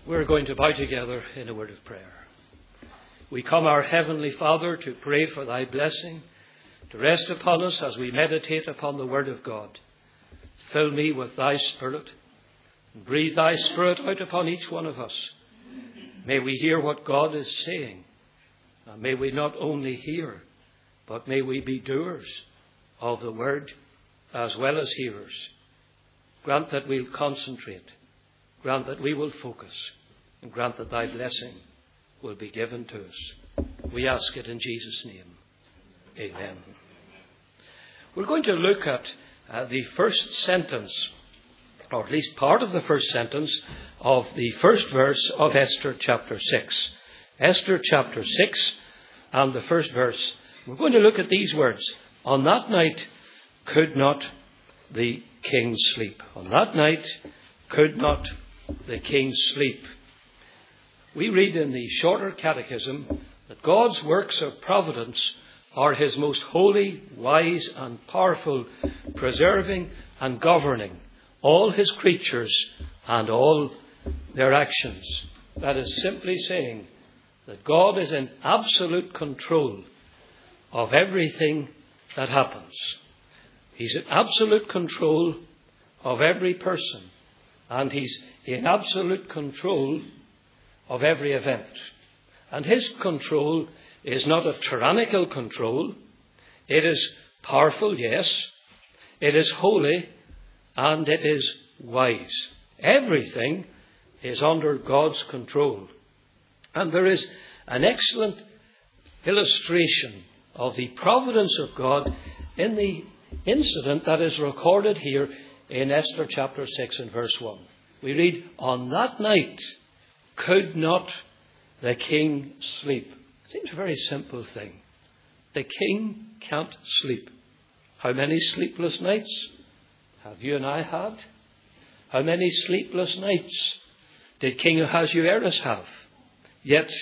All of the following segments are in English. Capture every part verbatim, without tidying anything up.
We're going to bow together in a word of prayer. We come, our Heavenly Father, to pray for thy blessing to rest upon us as we meditate upon the word of God. Fill me with thy Spirit and breathe thy Spirit out upon each one of us. May we hear what God is saying. And may we not only hear, but may we be doers of the word as well as hearers. Grant that we'll concentrate. Grant that we will focus. And grant that thy blessing will be given to us. We ask it in Jesus' name. Amen. We're going to look at uh, the first sentence, or at least part of the first sentence of the first verse of Esther chapter six. Esther chapter six and the first verse. We're going to look at these words. On that night could not the king sleep. On that night could not the king sleep. We read in the shorter catechism that God's works of providence are his most holy, wise and powerful, preserving and governing all his creatures and all their actions. That is simply saying that God is in absolute control of everything that happens. He's in absolute control of every person, and he's in absolute control of every event. And his control is not a tyrannical control. It is powerful, yes. It is holy, and it is wise. Everything is under God's control. And there is an excellent illustration of the providence of God in the incident that is recorded here in Esther chapter six and verse one. We read, on that night could not the king sleep. It seems a very simple thing. The king can't sleep. How many sleepless nights have you and I had? How many sleepless nights did King Ahasuerus have? Yet,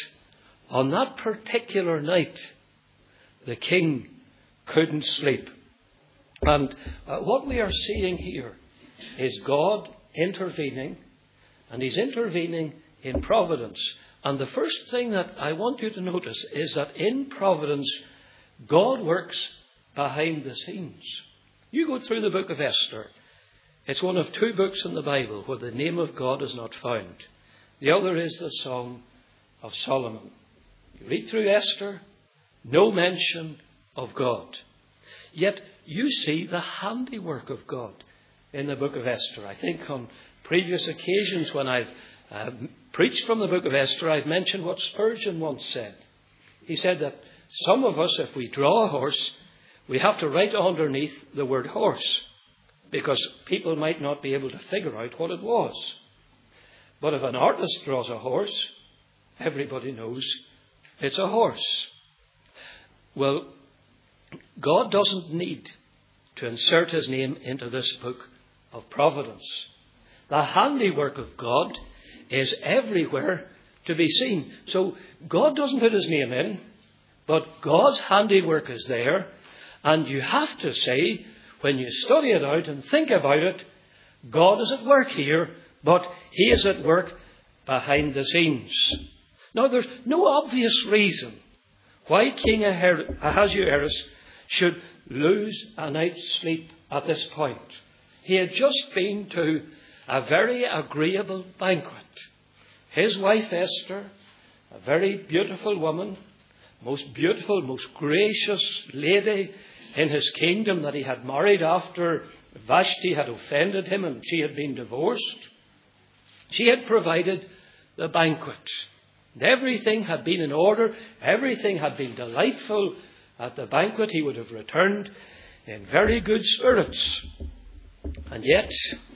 on that particular night, the king couldn't sleep. And uh, what we are seeing here is God intervening, and he's intervening in providence. And the first thing that I want you to notice is that in providence, God works behind the scenes. You go through the book of Esther. It's one of two books in the Bible where the name of God is not found. The other is the Song of Solomon. You read through Esther, no mention of God. Yet you see the handiwork of God in the book of Esther. I think on previous occasions when I've uh, preached from the book of Esther, I've mentioned what Spurgeon once said. He said that some of us, if we draw a horse, we have to write underneath the word horse, because people might not be able to figure out what it was. But if an artist draws a horse, everybody knows it's a horse. Well, God doesn't need to insert his name into this book of providence. The handiwork of God is everywhere to be seen. So God doesn't put his name in, but God's handiwork is there. And you have to say, when you study it out and think about it, God is at work here, but he is at work behind the scenes. Now, there's no obvious reason why King Ahasuerus should lose a night's sleep at this point. He had just been to a very agreeable banquet. His wife Esther, a very beautiful woman, most beautiful, most gracious lady in his kingdom that he had married after Vashti had offended him and she had been divorced. She had provided the banquet. And everything had been in order. Everything had been delightful at the banquet. He would have returned in very good spirits. And yet,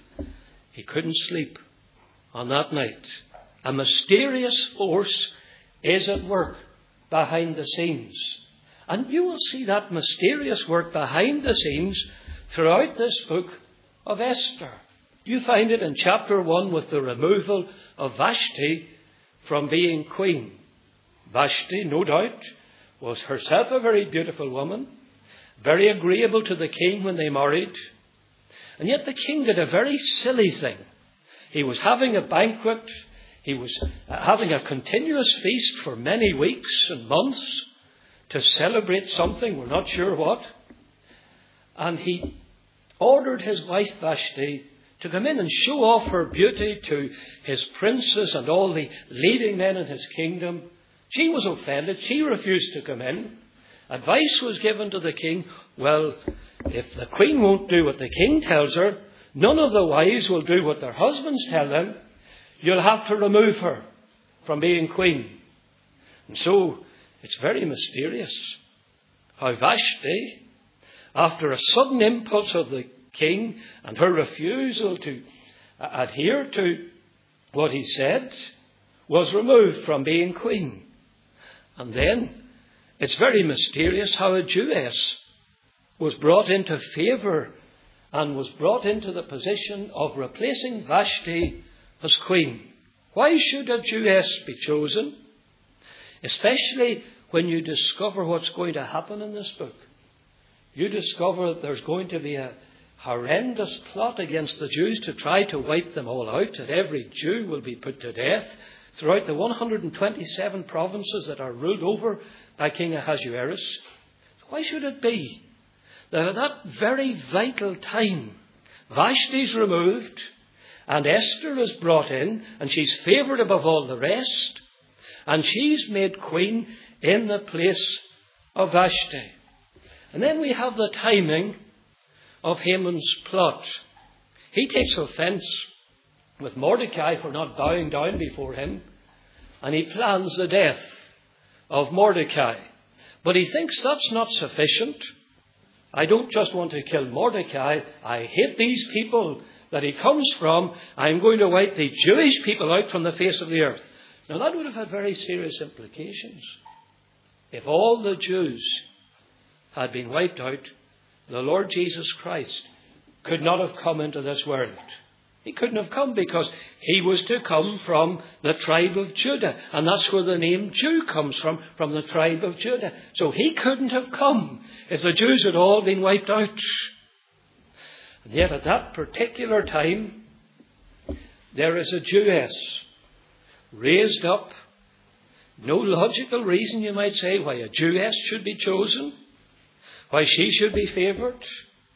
he couldn't sleep on that night. A mysterious force is at work behind the scenes. And you will see that mysterious work behind the scenes throughout this book of Esther. You find it in chapter one with the removal of Vashti from being queen. Vashti, no doubt, was herself a very beautiful woman, very agreeable to the king when they married. And yet the king did a very silly thing. He was having a banquet. He was having a continuous feast for many weeks and months to celebrate something, we're not sure what. And he ordered his wife Vashti to come in and show off her beauty to his princes and all the leading men in his kingdom. She was offended. She refused to come in. Advice was given to the king. Well, if the queen won't do what the king tells her, none of the wives will do what their husbands tell them. You'll have to remove her from being queen. And so it's very mysterious how Vashti, after a sudden impulse of the king and her refusal to adhere to what he said, was removed from being queen. And then it's very mysterious how a Jewess was brought into favour and was brought into the position of replacing Vashti as queen. Why should a Jewess be chosen? Especially when you discover what's going to happen in this book. You discover that there's going to be a horrendous plot against the Jews to try to wipe them all out, that every Jew will be put to death throughout the one hundred twenty-seven provinces that are ruled over by King Ahasuerus. Why should it be that at that very vital time, Vashti's removed and Esther is brought in, and she's favoured above all the rest, and she's made queen in the place of Vashti? And then we have the timing of Haman's plot. He takes offence with Mordecai for not bowing down before him, and he plans the death of Mordecai. But he thinks that's not sufficient. I don't just want to kill Mordecai. I hate these people that he comes from. I'm going to wipe the Jewish people out from the face of the earth. Now that would have had very serious implications. If all the Jews had been wiped out, the Lord Jesus Christ could not have come into this world. He couldn't have come because he was to come from the tribe of Judah. And that's where the name Jew comes from, from the tribe of Judah. So he couldn't have come if the Jews had all been wiped out. And yet at that particular time, there is a Jewess raised up. No logical reason, you might say, why a Jewess should be chosen, why she should be favoured.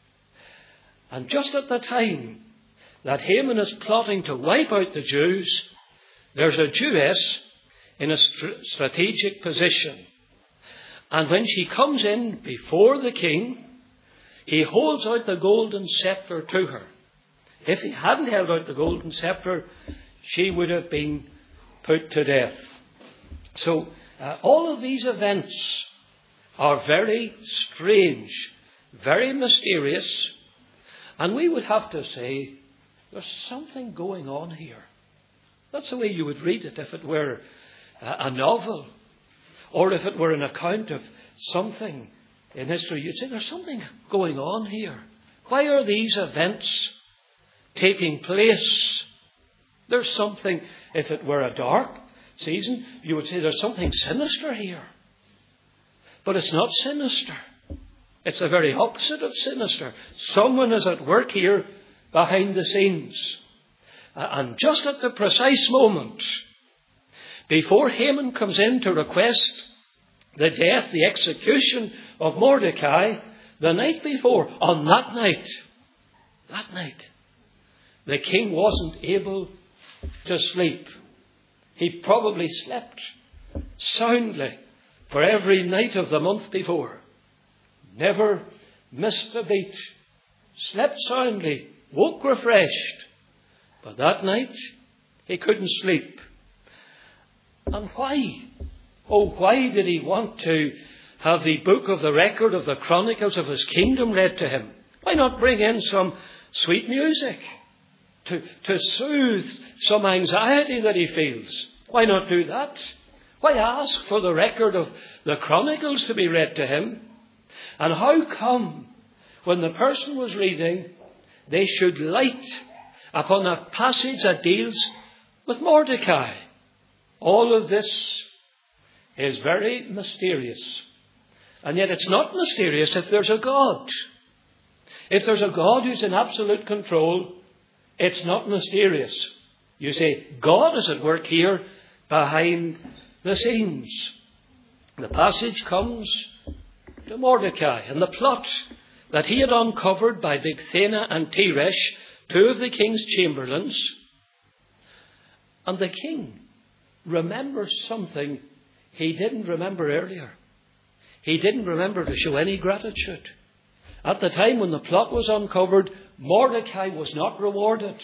And just at the time that Haman is plotting to wipe out the Jews, there's a Jewess in a st- strategic position. And when she comes in before the king, he holds out the golden scepter to her. If he hadn't held out the golden scepter, she would have been put to death. So uh, all of these events are very strange, very mysterious, and we would have to say there's something going on here. That's the way you would read it if it were a novel, or if it were an account of something in history. You'd say there's something going on here. Why are these events taking place? There's something, if it were a dark season, you would say there's something sinister here. But it's not sinister. It's the very opposite of sinister. Someone is at work here behind the scenes. And just at the precise moment before Haman comes in to request the death, the execution of Mordecai, the night before, on that night, that night, the king wasn't able to sleep. He probably slept soundly for every night of the month before. Never missed a beat. Slept soundly. Woke refreshed. But that night, he couldn't sleep. And why? Oh, why did he want to have the book of the record of the chronicles of his kingdom read to him? Why not bring in some sweet music to, to soothe some anxiety that he feels? Why not do that? Why ask for the record of the chronicles to be read to him? And how come, when the person was reading, they should light upon a passage that deals with Mordecai? All of this is very mysterious. And yet it's not mysterious if there's a God. If there's a God who's in absolute control, it's not mysterious. You say, God is at work here behind the scenes. The passage comes to Mordecai and the plot that he had uncovered by Bigthana and Teresh, two of the king's chamberlains. And the king remembers something he didn't remember earlier. He didn't remember to show any gratitude. At the time when the plot was uncovered, Mordecai was not rewarded.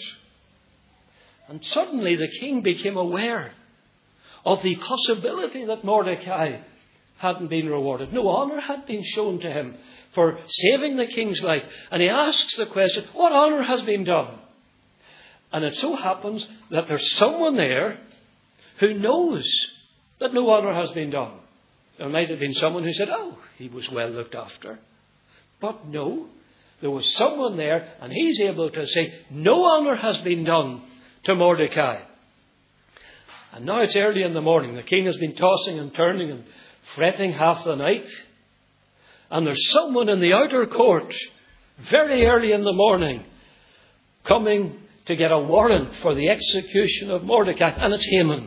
And suddenly the king became aware of the possibility that Mordecai hadn't been rewarded. No honour had been shown to him for saving the king's life. And he asks the question, what honour has been done? And it so happens that there's someone there who knows that no honour has been done. There might have been someone who said, oh, he was well looked after. But no, there was someone there, and he's able to say, no honour has been done to Mordecai. And now it's early in the morning. The king has been tossing and turning and fretting half the night. And there's someone in the outer court, very early in the morning, coming to get a warrant for the execution of Mordecai. And it's Haman.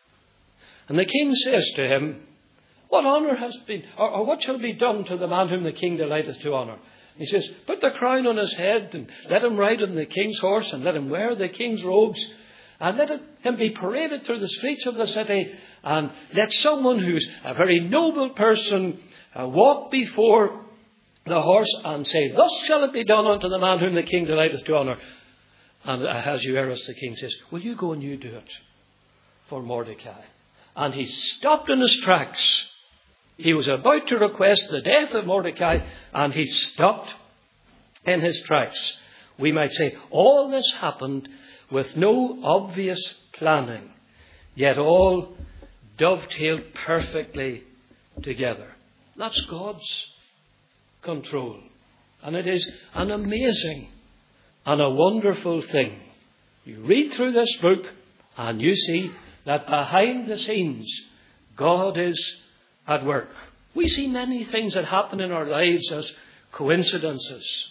And the king says to him, what honour has been, or, or what shall be done to the man whom the king delighteth to honour? He says, put the crown on his head and let him ride on the king's horse and let him wear the king's robes and let him be paraded through the streets of the city, and let someone who's a very noble person uh, walk before the horse and say, thus shall it be done unto the man whom the king delighteth to honour. And Ahasuerus the king says, will you go and you do it for Mordecai? And he stopped in his tracks. He was about to request the death of Mordecai, and he stopped in his tracks. We might say all this happened with no obvious planning, yet all dovetailed perfectly together. That's God's control. And it is an amazing and a wonderful thing. You read through this book and you see that behind the scenes, God is at work. We see many things that happen in our lives as coincidences.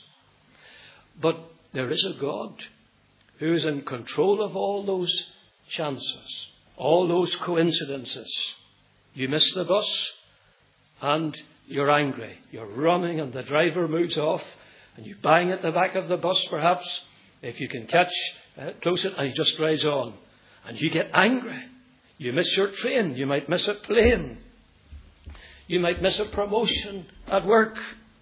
But there is a God who is in control of all those chances, all those coincidences. You miss the bus and you're angry. You're running and the driver moves off and you bang at the back of the bus perhaps, if you can catch uh, close it, and he just drives on. And you get angry. You miss your train. You might miss a plane. You might miss a promotion at work.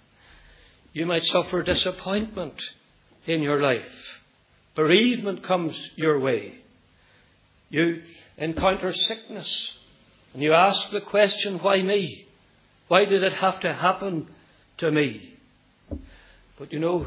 You might suffer disappointment in your life. Bereavement comes your way. You encounter sickness. And you ask the question, why me? Why did it have to happen to me? But you know,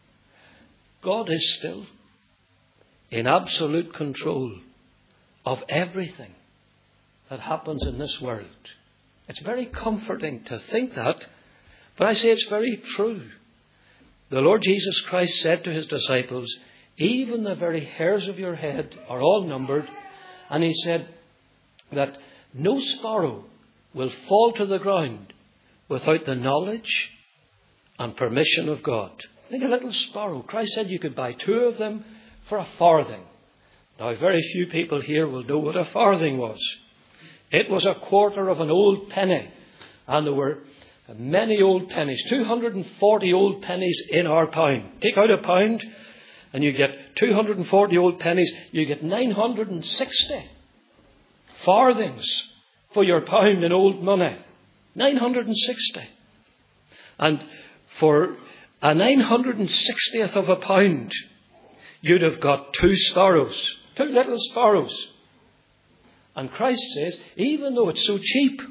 God is still in absolute control of everything that happens in this world. It's very comforting to think that, but I say it's very true. The Lord Jesus Christ said to his disciples, even the very hairs of your head are all numbered. And he said that no sparrow will fall to the ground without the knowledge and permission of God. Think a little sparrow. Christ said you could buy two of them for a farthing. Now, very few people here will know what a farthing was. It was a quarter of an old penny. And there were many old pennies, two hundred forty old pennies in our pound. Take out a pound and you get two hundred forty old pennies. You get nine hundred sixty farthings for your pound in old money. nine hundred sixty. And for a nine hundred sixtieth of a pound, you'd have got two sparrows, two little sparrows. And Christ says, even though it's so cheap,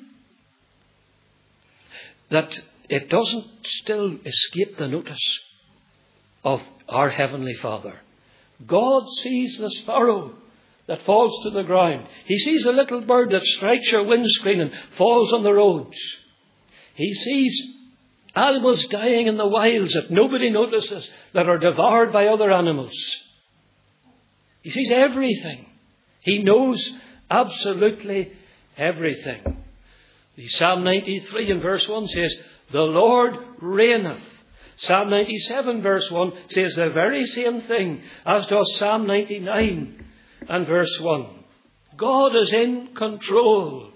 that it doesn't still escape the notice of our Heavenly Father. God sees the sparrow that falls to the ground. He sees the little bird that strikes your windscreen and falls on the roads. He sees animals dying in the wilds that nobody notices, that are devoured by other animals. He sees everything. He knows absolutely everything. The Psalm ninety-three in verse one says, the Lord reigneth. Psalm ninety-seven verse one says the very same thing, as does Psalm ninety-nine. and verse one. God is in control.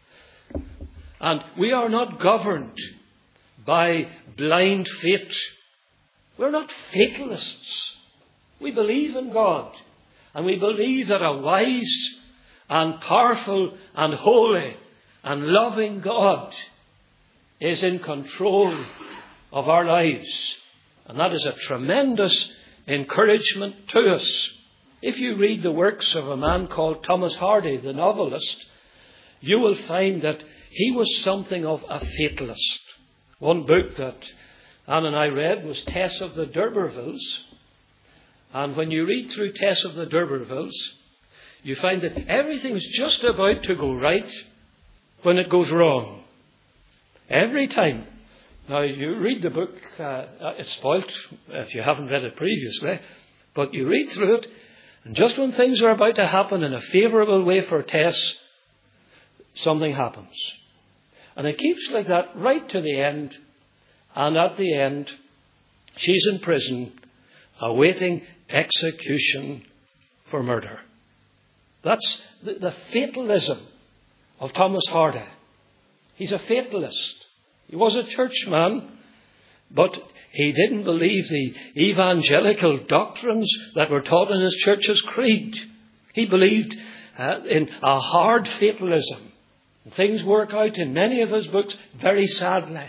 And we are not governed by blind fate. We're not fatalists. We believe in God. And we believe that a wise and powerful and holy and loving God is in control of our lives. And that is a tremendous encouragement to us. If you read the works of a man called Thomas Hardy, the novelist, you will find that he was something of a fatalist. One book that Anne and I read was Tess of the D'Urbervilles. And when you read through Tess of the D'Urbervilles, you find that everything's just about to go right when it goes wrong. Every time. Now, you read the book, uh, it's spoilt if you haven't read it previously, but you read through it, and just when things are about to happen in a favourable way for Tess, something happens. And it keeps like that right to the end. And at the end, she's in prison, awaiting execution for murder. That's the, the fatalism of Thomas Hardy. He's a fatalist. He was a churchman, but he didn't believe the evangelical doctrines that were taught in his church's creed. He believed uh, in a hard fatalism. Things work out in many of his books very sadly.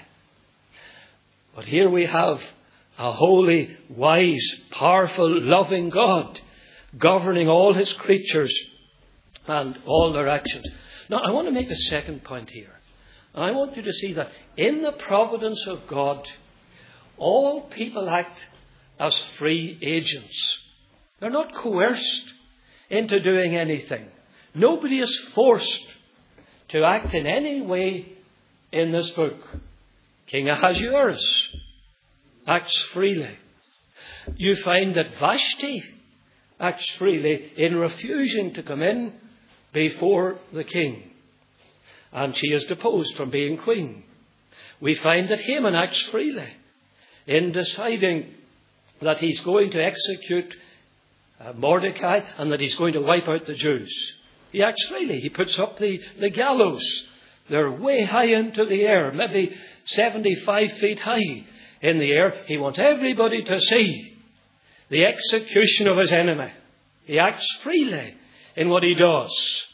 But here we have a holy, wise, powerful, loving God governing all his creatures and all their actions. Now, I want to make a second point here. I want you to see that in the providence of God, all people act as free agents. They're not coerced into doing anything. Nobody is forced to act in any way in this book. King Ahasuerus acts freely. You find that Vashti acts freely in refusing to come in before the king. And she is deposed from being queen. We find that Haman acts freely in deciding that he's going to execute uh, Mordecai and that he's going to wipe out the Jews. He acts freely. He puts up the, the gallows. They're way high into the air, maybe seventy-five feet high in the air. He wants everybody to see the execution of his enemy. He acts freely in what he does.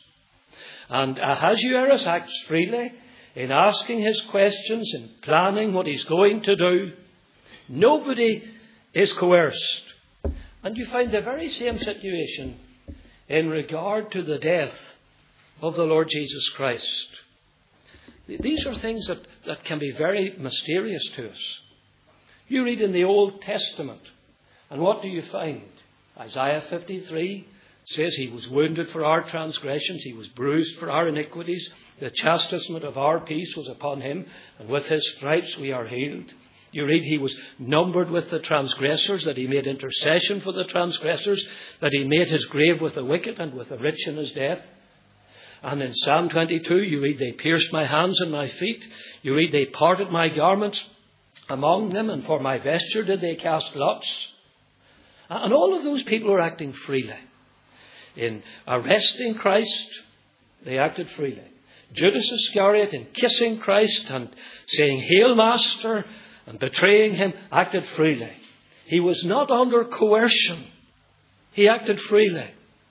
And Ahasuerus acts freely in asking his questions, in planning what he's going to do. Nobody is coerced. And you find the very same situation in regard to the death of the Lord Jesus Christ. These are things that, that can be very mysterious to us. You read in the Old Testament, and what do you find? Isaiah fifty-three says he was wounded for our transgressions, he was bruised for our iniquities, the chastisement of our peace was upon him, and with his stripes we are healed. You read he was numbered with the transgressors, that he made intercession for the transgressors, that he made his grave with the wicked and with the rich in his death. And in Psalm twenty-two, you read, they pierced my hands and my feet. You read, they parted my garments among them, and for my vesture did they cast lots. And all of those people are acting freely. In arresting Christ, they acted freely. Judas Iscariot, in kissing Christ and saying, "Hail, Master," and betraying him, acted freely. He was not under coercion. He acted freely.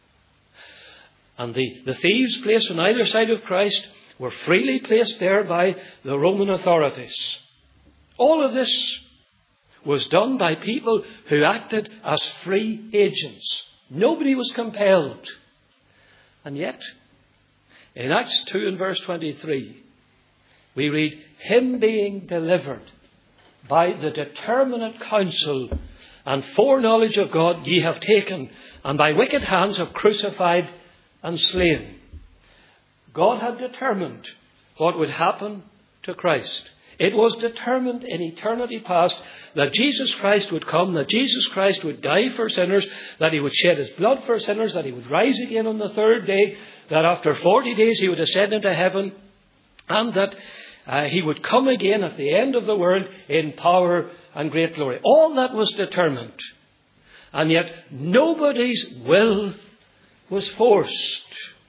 And the, the thieves placed on either side of Christ were freely placed there by the Roman authorities. All of this was done by people who acted as free agents. Nobody was compelled. And yet, in Acts two and verse twenty-three, we read, him being delivered by the determinate counsel and foreknowledge of God ye have taken, and by wicked hands have crucified and slain. God had determined what would happen to Christ. It was determined in eternity past that Jesus Christ would come, that Jesus Christ would die for sinners, that he would shed his blood for sinners, that he would rise again on the third day, that after forty days he would ascend into heaven, and that uh, he would come again at the end of the world in power and great glory. All that was determined. And yet nobody's will was forced.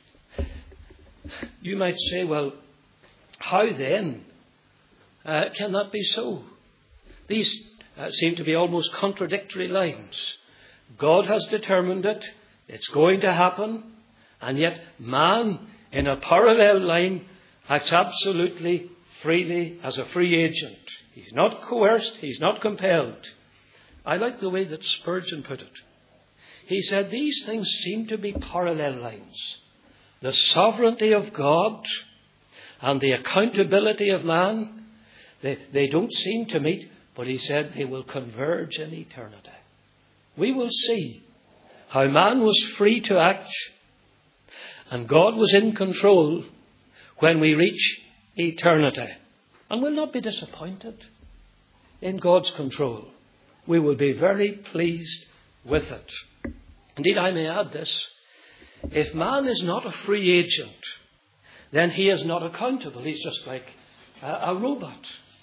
You might say, well, how then uh, can that be so? These uh, seem to be almost contradictory lines. God has determined it. It's going to happen. And yet man, in a parallel line, acts absolutely freely as a free agent. He's not coerced. He's not compelled. I like the way that Spurgeon put it. He said these things seem to be parallel lines. The sovereignty of God and the accountability of man, they, they don't seem to meet, but he said they will converge in eternity. We will see how man was free to act and God was in control when we reach eternity. And we'll not be disappointed in God's control. We will be very pleased with it. Indeed, I may add this. If man is not a free agent, then he is not accountable. He's just like a, a robot.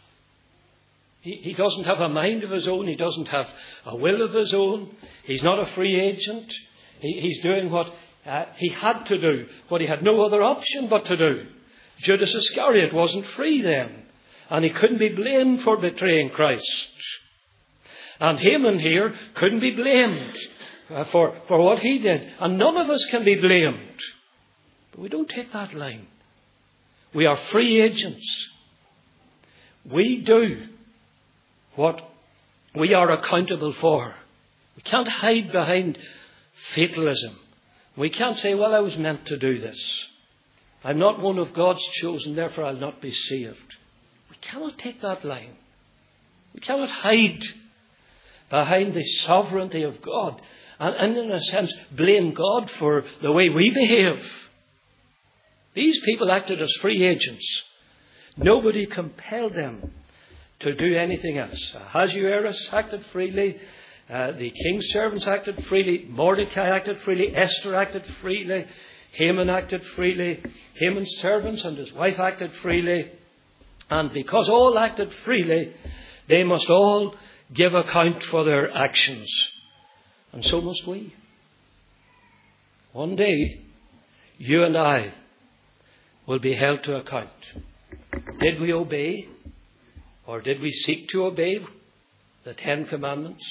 He, he doesn't have a mind of his own. He doesn't have a will of his own. He's not a free agent. He, he's doing what uh, he had to do, what he had no other option but to do. Judas Iscariot wasn't free then, and he couldn't be blamed for betraying Christ. And Haman here couldn't be blamed uh, for, for what he did. And none of us can be blamed. But we don't take that line. We are free agents. We do what we are accountable for. We can't hide behind fatalism. We can't say, well, I was meant to do this. I'm not one of God's chosen, therefore I'll not be saved. We cannot take that line. We cannot hide behind the sovereignty of God and, and in a sense blame God for the way we behave. These people acted as free agents. Nobody compelled them to do anything else. Ahasuerus acted freely. Uh, the king's servants acted freely. Mordecai acted freely. Esther acted freely. Haman acted freely. Haman's servants and his wife acted freely. And because all acted freely, they must all give account for their actions. And so must we. One day, you and I will be held to account. Did we obey? Or did we seek to obey the Ten Commandments?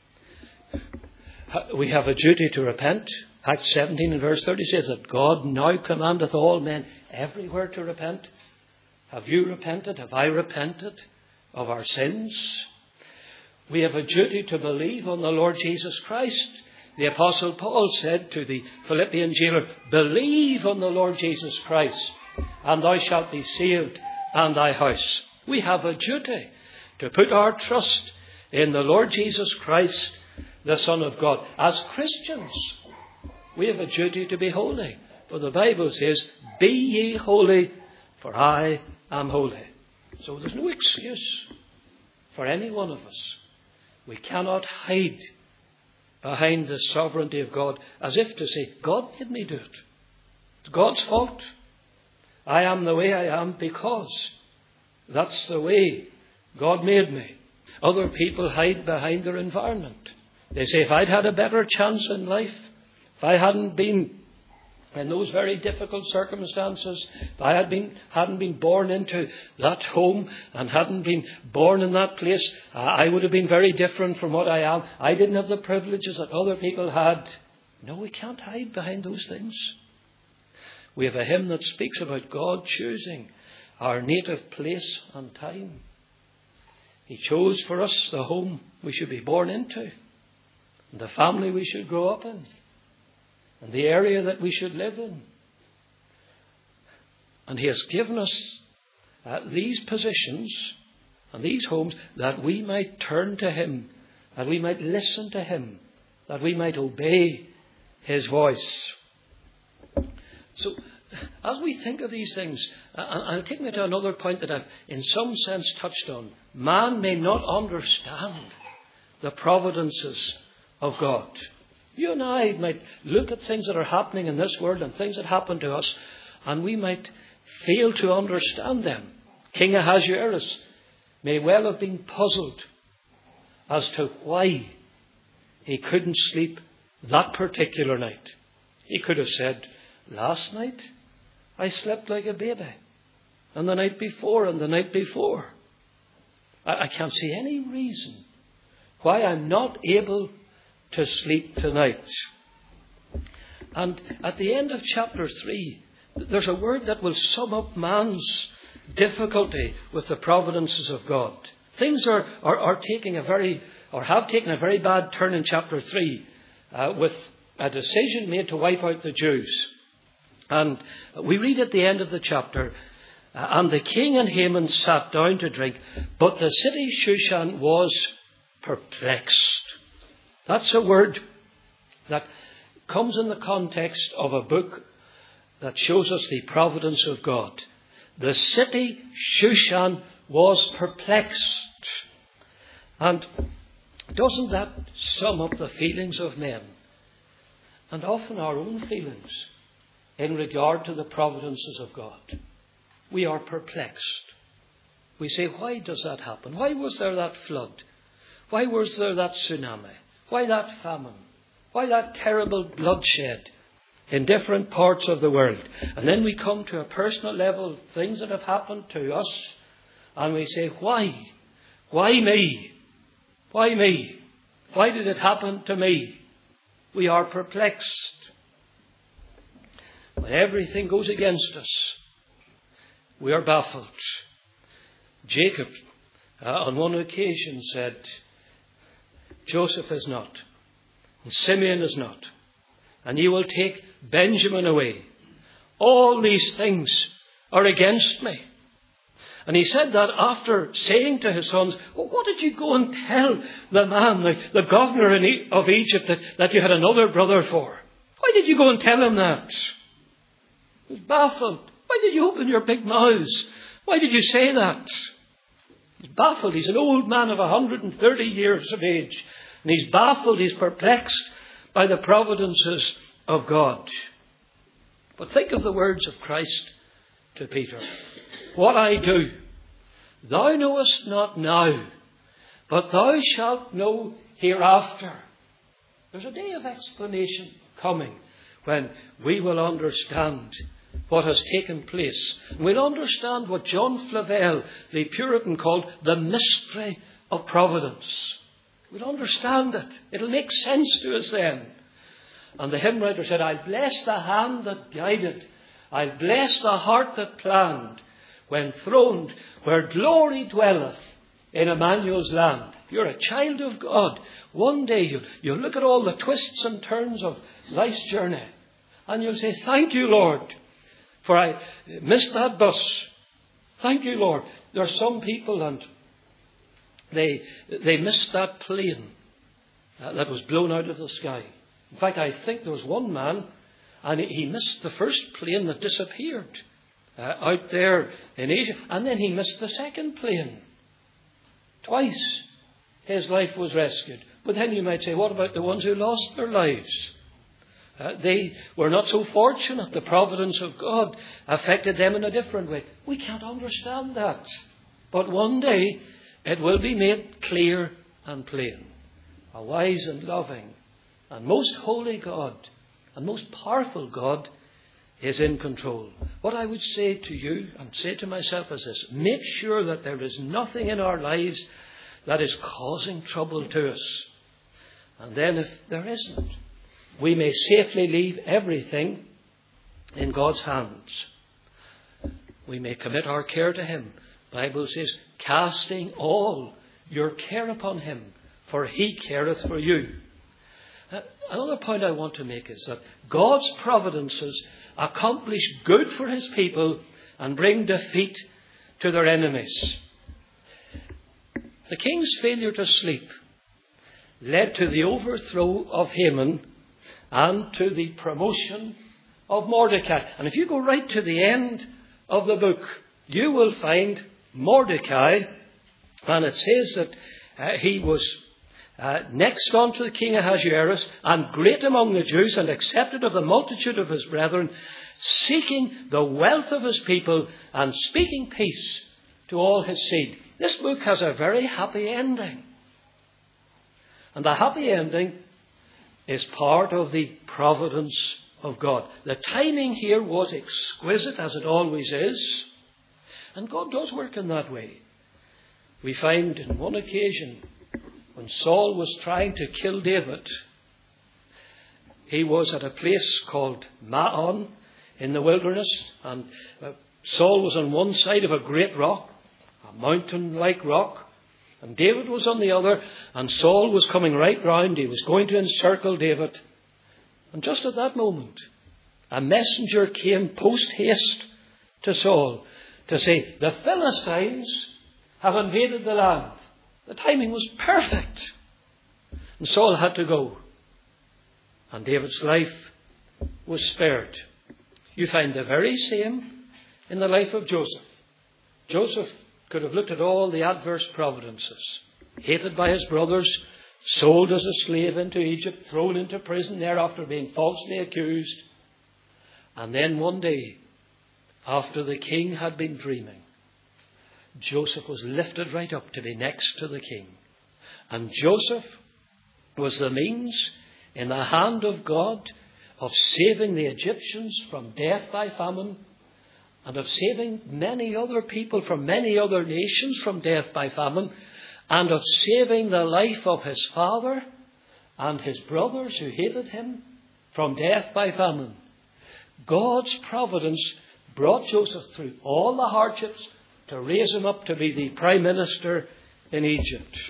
We have a duty to repent. Acts seventeen and verse thirty says that God now commandeth all men everywhere to repent. Have you repented? Have I repented of our sins? We have a duty to believe on the Lord Jesus Christ. The Apostle Paul said to the Philippian jailer, believe on the Lord Jesus Christ, and thou shalt be saved and thy house. We have a duty to put our trust in the Lord Jesus Christ, the Son of God. As Christians, we have a duty to be holy. For the Bible says, be ye holy, for I am holy. So there's no excuse for any one of us. We cannot hide behind the sovereignty of God as if to say, God made me do it. It's God's fault. I am the way I am because that's the way God made me. Other people hide behind their environment. They say, if I'd had a better chance in life, if I hadn't been in those very difficult circumstances, if I had been, hadn't been born into that home and hadn't been born in that place, I would have been very different from what I am. I didn't have the privileges that other people had. No, we can't hide behind those things. We have a hymn that speaks about God choosing our native place and time. He chose for us the home we should be born into, and the family we should grow up in, and the area that we should live in. And He has given us uh, these positions and these homes that we might turn to Him, that we might listen to Him, that we might obey His voice. So, as we think of these things, uh, and I'll take me to another point that I've in some sense touched on. Man may not understand the providences of God. You and I might look at things that are happening in this world and things that happen to us, and we might fail to understand them. King Ahasuerus may well have been puzzled as to why he couldn't sleep that particular night. He could have said, last night I slept like a baby. And the night before and the night before. I, I can't see any reason why I'm not able to sleep tonight. And at the end of chapter three, there's a word that will sum up man's difficulty with the providences of God. Things are, are, are taking a very, or have taken a very bad turn in chapter three, uh, with a decision made to wipe out the Jews. And we read at the end of the chapter, uh, and the king and Haman sat down to drink, but the city Shushan was perplexed. That's a word that comes in the context of a book that shows us the providence of God. The city Shushan was perplexed. And doesn't that sum up the feelings of men? And often our own feelings in regard to the providences of God. We are perplexed. We say, why does that happen? Why was there that flood? Why was there that tsunami? Why that famine? Why that terrible bloodshed in different parts of the world? And then we come to a personal level, things that have happened to us, and we say, why? Why me? Why me? Why did it happen to me? We are perplexed. When everything goes against us, we are baffled. Jacob, uh, on one occasion, said, Joseph is not, and Simeon is not, and you will take Benjamin away. All these things are against me. And he said that after saying to his sons, well, what did you go and tell the man, the, the governor in e- of Egypt, that, that you had another brother for? Why did you go and tell him that? He was baffled. Why did you open your big mouths? Why did you say that? He's baffled. He's an old man of one hundred thirty years of age. And he's baffled, he's perplexed by the providences of God. But think of the words of Christ to Peter. What I do, thou knowest not now, but thou shalt know hereafter. There's a day of explanation coming when we will understand what has taken place. We'll understand what John Flavel, the Puritan, called the mystery of providence. We'll understand it. It'll make sense to us then. And the hymn writer said, I bless the hand that guided, I bless the heart that planned, when throned where glory dwelleth in Emmanuel's land. You're a child of God. One day you'll, you'll look at all the twists and turns of life's journey, and you'll say, thank you, Lord, for I missed that bus. Thank you, Lord. There are some people, and they they missed that plane uh, that was blown out of the sky. In fact, I think there was one man, and he missed the first plane that disappeared uh, out there in Asia. And then he missed the second plane. Twice his life was rescued. But then you might say, what about the ones who lost their lives? Uh, they were not so fortunate. The providence of God affected them in a different way. We can't understand that. But one day it will be made clear and plain. A wise and loving and most holy God and most powerful God is in control. What I would say to you and say to myself is this: make sure that there is nothing in our lives that is causing trouble to us. And then if there isn't, we may safely leave everything in God's hands. We may commit our care to Him. The Bible says, casting all your care upon Him, for He careth for you. Uh, another point I want to make is that God's providences accomplish good for His people and bring defeat to their enemies. The king's failure to sleep led to the overthrow of Haman and to the promotion of Mordecai. And if you go right to the end of the book, you will find Mordecai, and it says that uh, he was uh, next unto the king Ahasuerus, and great among the Jews, and accepted of the multitude of his brethren, seeking the wealth of his people, and speaking peace to all his seed. This book has a very happy ending. And the happy ending is part of the providence of God. The timing here was exquisite, as it always is. And God does work in that way. We find on one occasion when Saul was trying to kill David, he was at a place called Maon in the wilderness, and Saul was on one side of a great rock, a mountain-like rock, and David was on the other, and Saul was coming right round. He was going to encircle David. And just at that moment, a messenger came post-haste to Saul to say, the Philistines have invaded the land. The timing was perfect. And Saul had to go. And David's life was spared. You find the very same in the life of Joseph. Joseph could have looked at all the adverse providences. Hated by his brothers, sold as a slave into Egypt, thrown into prison there after being falsely accused. And then one day, after the king had been dreaming, Joseph was lifted right up to be next to the king. And Joseph was the means in the hand of God of saving the Egyptians from death by famine, and of saving many other people from many other nations from death by famine, and of saving the life of his father and his brothers who hated him from death by famine. God's providence brought Joseph through all the hardships to raise him up to be the prime minister in Egypt.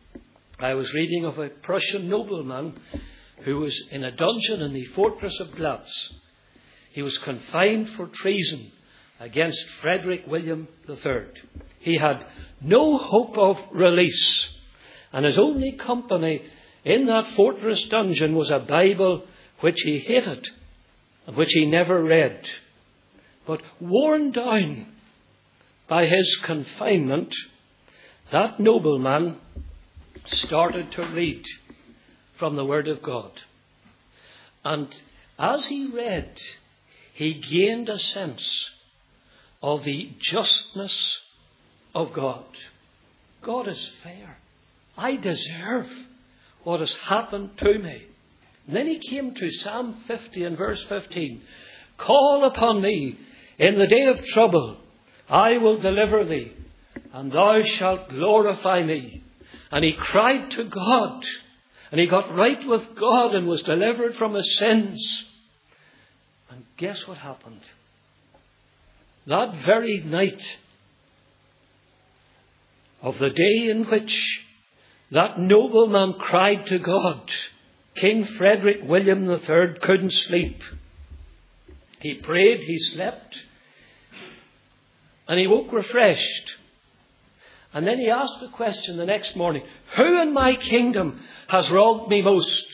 I was reading of a Prussian nobleman who was in a dungeon in the fortress of Glatz. He was confined for treason against Frederick William the Third. He had no hope of release, and his only company in that fortress dungeon was a Bible which he hated and which he never read. But worn down by his confinement, that nobleman started to read from the Word of God. And as he read, he gained a sense of the justness of God. God is fair. I deserve what has happened to me. And then he came to Psalm fifty and verse fifteen. Call upon me in the day of trouble. I will deliver thee, and thou shalt glorify me. And he cried to God, and he got right with God and was delivered from his sins. And guess what happened? That very night of the day in which that nobleman cried to God, King Frederick William the Third couldn't sleep. He prayed, he slept, and he woke refreshed. And then he asked the question the next morning, who in my kingdom has wronged me most?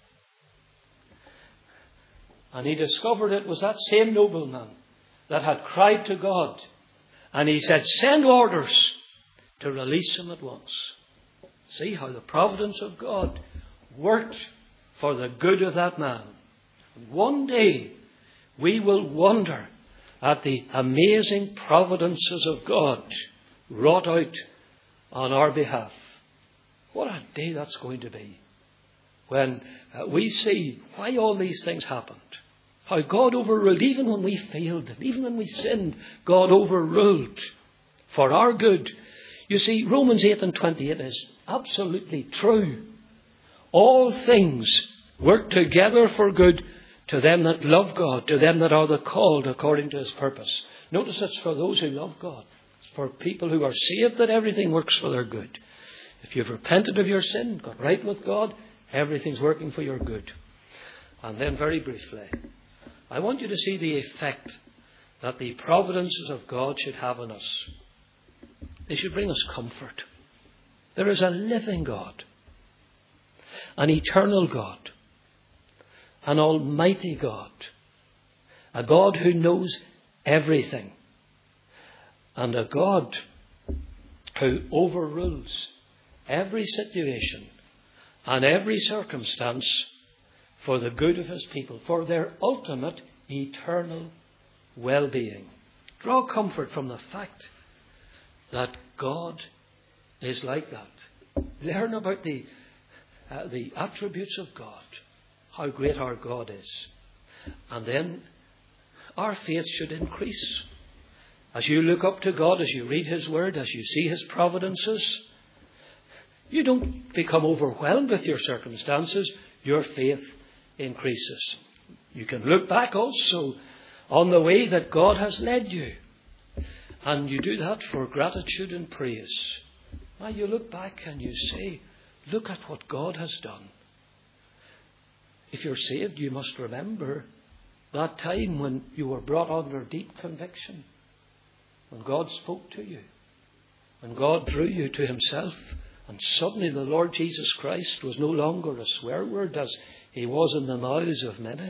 And he discovered it was that same nobleman that had cried to God. And he said, send orders to release him at once. See how the providence of God worked for the good of that man. And one day we will wonder at the amazing providences of God wrought out on our behalf. What a day that's going to be when uh, we see why all these things happened. How God overruled, even when we failed, even when we sinned, God overruled for our good. You see, Romans eight and twenty-eight is absolutely true. All things work together for good to them that love God, to them that are the called according to his purpose. Notice it's for those who love God. It's for people who are saved that everything works for their good. If you've repented of your sin, got right with God, everything's working for your good. And then very briefly, I want you to see the effect that the providences of God should have on us. They should bring us comfort. There is a living God, an eternal God, an almighty God, a God who knows everything, and a God who overrules every situation and every circumstance for the good of his people, for their ultimate eternal well-being. Draw comfort from the fact that God is like that. Learn about the, uh, the attributes of God, how great our God is. And then our faith should increase. As you look up to God, as you read His Word, as you see His providences, you don't become overwhelmed with your circumstances. Your faith increases. You can look back also on the way that God has led you. And you do that for gratitude and praise. Now you look back and you say, look at what God has done. If you're saved, you must remember that time when you were brought under deep conviction. When God spoke to you. When God drew you to Himself. And suddenly the Lord Jesus Christ was no longer a swear word as He was in the mouths of many.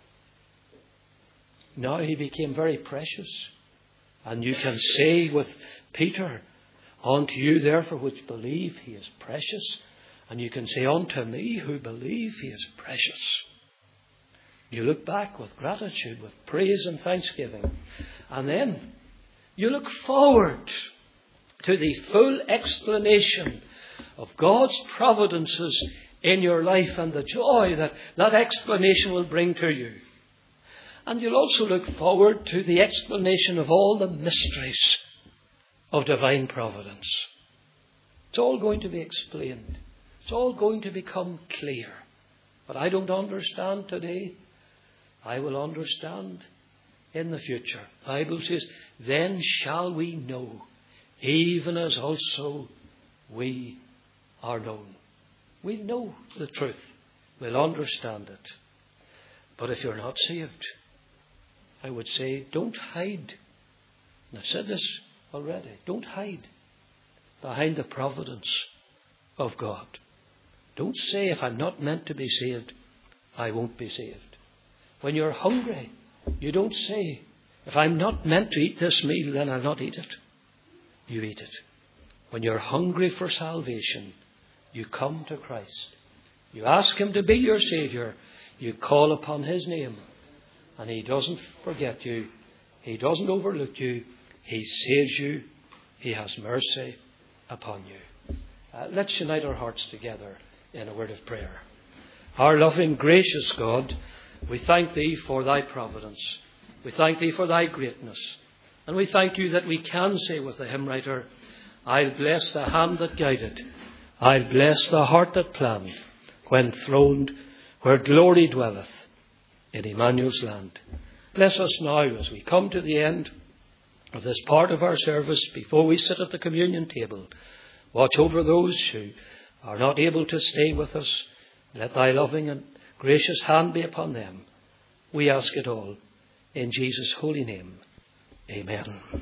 Now He became very precious. And you can say with Peter, unto you therefore which believe He is precious. And you can say, unto me who believe He is precious. You look back with gratitude, with praise and thanksgiving. And then you look forward to the full explanation of God's providences in your life and the joy that that explanation will bring to you. And you'll also look forward to the explanation of all the mysteries of divine providence. It's all going to be explained. It's all going to become clear. But I don't understand today. I will understand in the future. The Bible says, then shall we know, even as also we are known. We'll know the truth. We'll understand it. But if you're not saved, I would say, don't hide. And I've said this already. Don't hide behind the providence of God. Don't say, if I'm not meant to be saved, I won't be saved. When you're hungry, you don't say, if I'm not meant to eat this meal, then I'll not eat it. You eat it. When you're hungry for salvation, you come to Christ. You ask Him to be your Saviour. You call upon His name. And He doesn't forget you. He doesn't overlook you. He saves you. He has mercy upon you. Uh, let's unite our hearts together in a word of prayer. Our loving, gracious God, we thank Thee for Thy providence. We thank Thee for Thy greatness. And we thank You that we can say with the hymn writer, I'll bless the hand that guided. I'll bless the heart that planned, when throned where glory dwelleth in Emmanuel's land. Bless us now as we come to the end of this part of our service before we sit at the communion table. Watch over those who are not able to stay with us. Let Thy loving and gracious hand be upon them. We ask it all in Jesus' holy name. Amen.